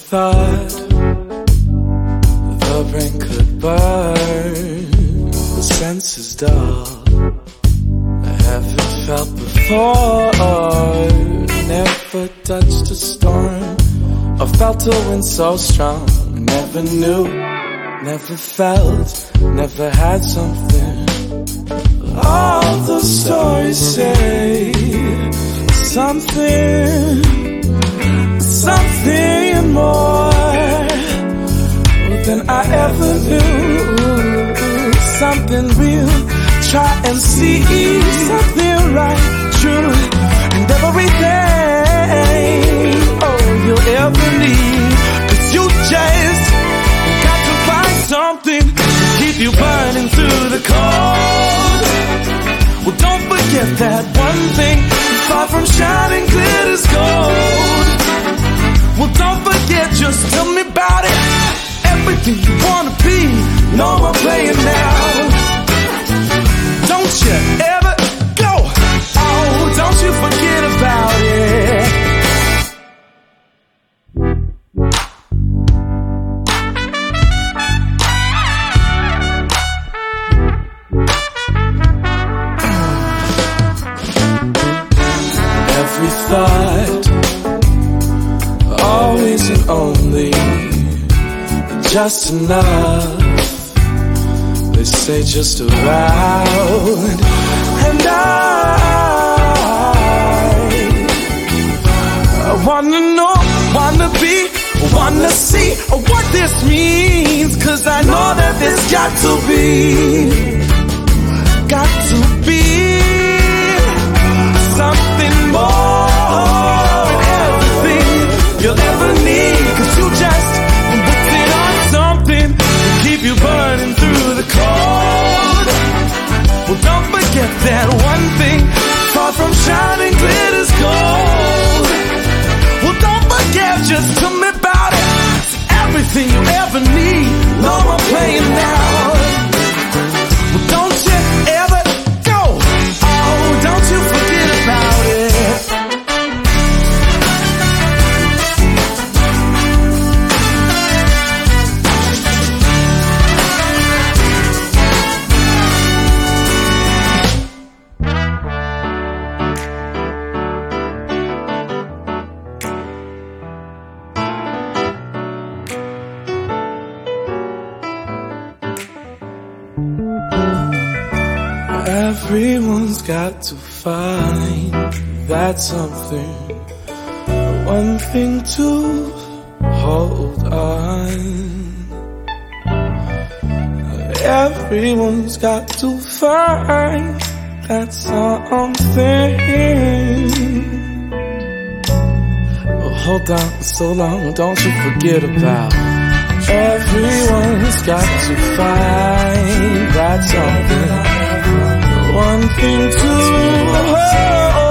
thought the brain could burn, the senses dull. I haven't felt before, never touched a storm, or felt a wind so strong. Never knew, never felt, never had something. All the stories say something, something more than I ever knew. Something real, try and see something right, true, and everything, oh, you'll ever need. 'Cause you just got to find something to keep you burning through the cold. Well, don't forget that one thing, far from shining glitters gold. Well, don't forget, just tell me about it. Everything you wanna be, no more playing now. Don't you ever go, oh, don't you forget about it. Every thought, always and only just enough. They say just around. And I wanna know, wanna be, wanna see what this means. 'Cause I know that there's got to be something more than everything you'll ever need. 'Cause you just waiting on something to keep you burning through the cold. Well, don't forget that one thing, far from shining glitters gold. Well, don't forget, just tell me about it. It's everything you ever need, no more playing now. Well, don't you ever go, oh, don't you forget about it. Everyone's got to find that something, one thing to hold on. Everyone's got to find that something. Oh, hold on so long, don't you forget about. Everyone's got to find that something, one thing to hold.